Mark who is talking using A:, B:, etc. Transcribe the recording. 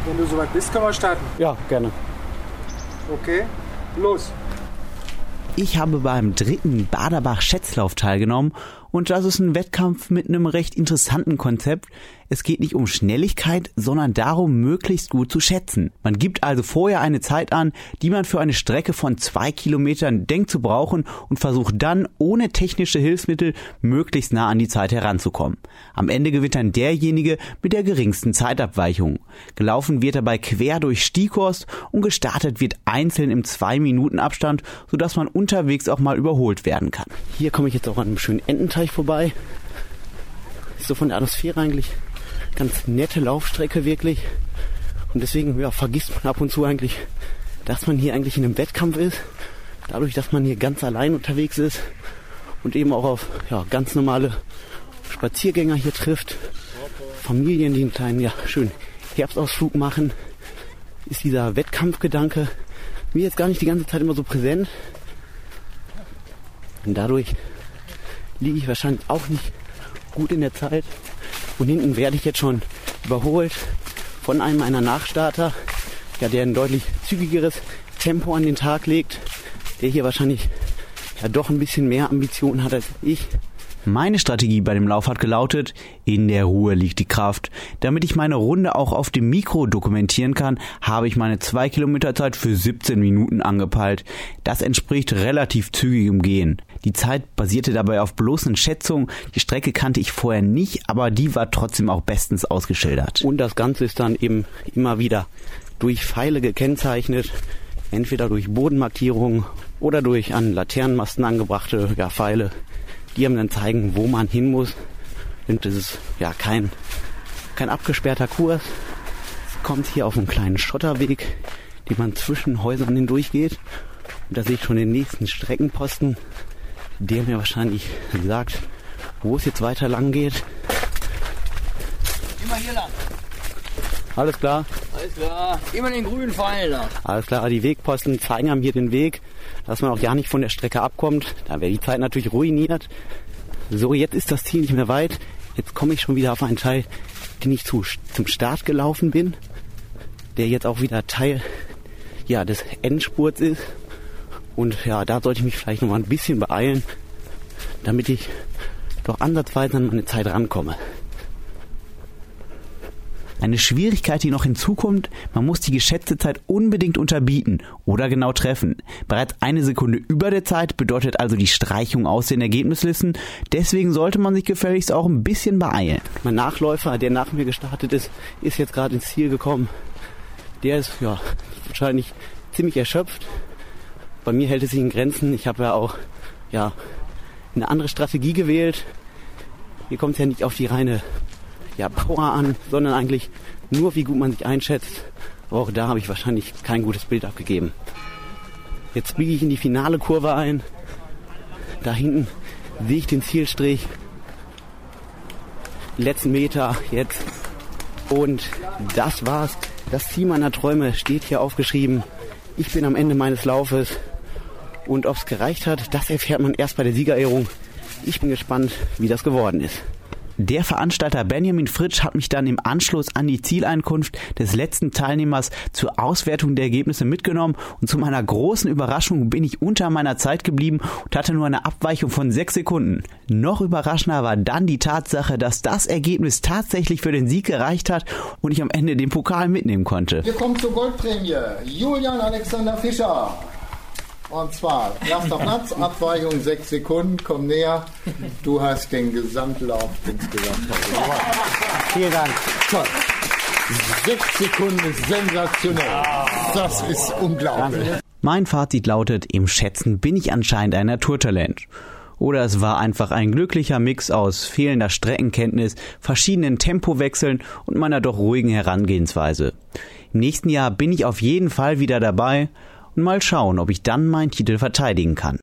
A: Wenn du soweit bist, können wir starten.
B: Ja, gerne.
A: Okay, los.
C: Ich habe beim 3. Baderbach-Schätzlauf teilgenommen und das ist ein Wettkampf mit einem recht interessanten Konzept. Es geht nicht um Schnelligkeit, sondern darum, möglichst gut zu schätzen. Man gibt also vorher eine Zeit an, die man für eine Strecke von 2 Kilometern denkt zu brauchen und versucht dann, ohne technische Hilfsmittel, möglichst nah an die Zeit heranzukommen. Am Ende gewinnt dann derjenige mit der geringsten Zeitabweichung. Gelaufen wird dabei quer durch Stieghorst und gestartet wird einzeln im 2-Minuten-Abstand, sodass man unterwegs auch mal überholt werden kann.
B: Hier komme ich jetzt auch an einem schönen Ententeich vorbei. Ist so von der Atmosphäre eigentlich ganz nette Laufstrecke wirklich. Und deswegen vergisst man ab und zu eigentlich, dass man hier eigentlich in einem Wettkampf ist. Dadurch, dass man hier ganz allein unterwegs ist und eben auch auf ganz normale Spaziergänger hier trifft. Familien, die einen kleinen schönen Herbstausflug machen, ist dieser Wettkampfgedanke mir jetzt gar nicht die ganze Zeit immer so präsent. Und dadurch liege ich wahrscheinlich auch nicht gut in der Zeit. Und hinten werde ich jetzt schon überholt von einem meiner Nachstarter, der ein deutlich zügigeres Tempo an den Tag legt, der hier wahrscheinlich doch ein bisschen mehr Ambitionen hat als ich.
C: Meine Strategie bei dem Lauf hat gelautet, in der Ruhe liegt die Kraft. Damit ich meine Runde auch auf dem Mikro dokumentieren kann, habe ich meine 2 Kilometer Zeit für 17 Minuten angepeilt. Das entspricht relativ zügigem Gehen. Die Zeit basierte dabei auf bloßen Schätzungen. Die Strecke kannte ich vorher nicht, aber die war trotzdem auch bestens ausgeschildert.
B: Und das Ganze ist dann eben immer wieder durch Pfeile gekennzeichnet, entweder durch Bodenmarkierungen oder durch an Laternenmasten angebrachte Pfeile. Die haben dann zeigen, wo man hin muss. Und das ist kein abgesperrter Kurs. Es kommt hier auf einen kleinen Schotterweg, den man zwischen Häusern hindurch geht. Und da sehe ich schon den nächsten Streckenposten, der mir wahrscheinlich sagt, wo es jetzt weiter lang geht.
D: Immer hier lang.
B: Alles klar?
D: Alles klar. Immer den grünen Pfeil lang.
B: Alles klar, die Wegposten zeigen einem hier den Weg, dass man auch ja nicht von der Strecke abkommt. Da wäre die Zeit natürlich ruiniert. So, jetzt ist das Ziel nicht mehr weit. Jetzt komme ich schon wieder auf einen Teil, den ich zum Start gelaufen bin, der jetzt auch wieder Teil des Endspurts ist. Und da sollte ich mich vielleicht noch mal ein bisschen beeilen, damit ich doch ansatzweise an meine Zeit rankomme.
C: Eine Schwierigkeit, die noch hinzukommt, man muss die geschätzte Zeit unbedingt unterbieten oder genau treffen. Bereits 1 Sekunde über der Zeit bedeutet also die Streichung aus den Ergebnislisten. Deswegen sollte man sich gefälligst auch ein bisschen beeilen.
B: Mein Nachläufer, der nach mir gestartet ist jetzt gerade ins Ziel gekommen. Der ist wahrscheinlich ziemlich erschöpft. Bei mir hält es sich in Grenzen. Ich habe auch eine andere Strategie gewählt. Hier kommt es ja nicht auf die reine Power an, sondern eigentlich nur, wie gut man sich einschätzt. Aber auch da habe ich wahrscheinlich kein gutes Bild abgegeben. Jetzt biege ich in die finale Kurve ein. Da hinten sehe ich den Zielstrich. Die letzten Meter jetzt. Und das war's. Das Ziel meiner Träume steht hier aufgeschrieben. Ich bin am Ende meines Laufes. Und ob es gereicht hat, das erfährt man erst bei der Siegerehrung. Ich bin gespannt, wie das geworden ist.
C: Der Veranstalter Benjamin Fritsch hat mich dann im Anschluss an die Zieleinkunft des letzten Teilnehmers zur Auswertung der Ergebnisse mitgenommen und zu meiner großen Überraschung bin ich unter meiner Zeit geblieben und hatte nur eine Abweichung von 6 Sekunden. Noch überraschender war dann die Tatsache, dass das Ergebnis tatsächlich für den Sieg gereicht hat und ich am Ende den Pokal mitnehmen konnte.
A: Wir kommen zur Goldprämie. Julian Alexander Fischer. Und zwar, erster Platz, Abweichung 6 Sekunden, komm näher. Du hast den Gesamtlauf insgesamt.
B: Vielen Dank.
A: Toll. 6 Sekunden ist sensationell. Das ist unglaublich.
C: Mein Fazit lautet, im Schätzen bin ich anscheinend ein Naturtalent. Oder es war einfach ein glücklicher Mix aus fehlender Streckenkenntnis, verschiedenen Tempowechseln und meiner doch ruhigen Herangehensweise. Im nächsten Jahr bin ich auf jeden Fall wieder dabei. Mal schauen, ob ich dann meinen Titel verteidigen kann.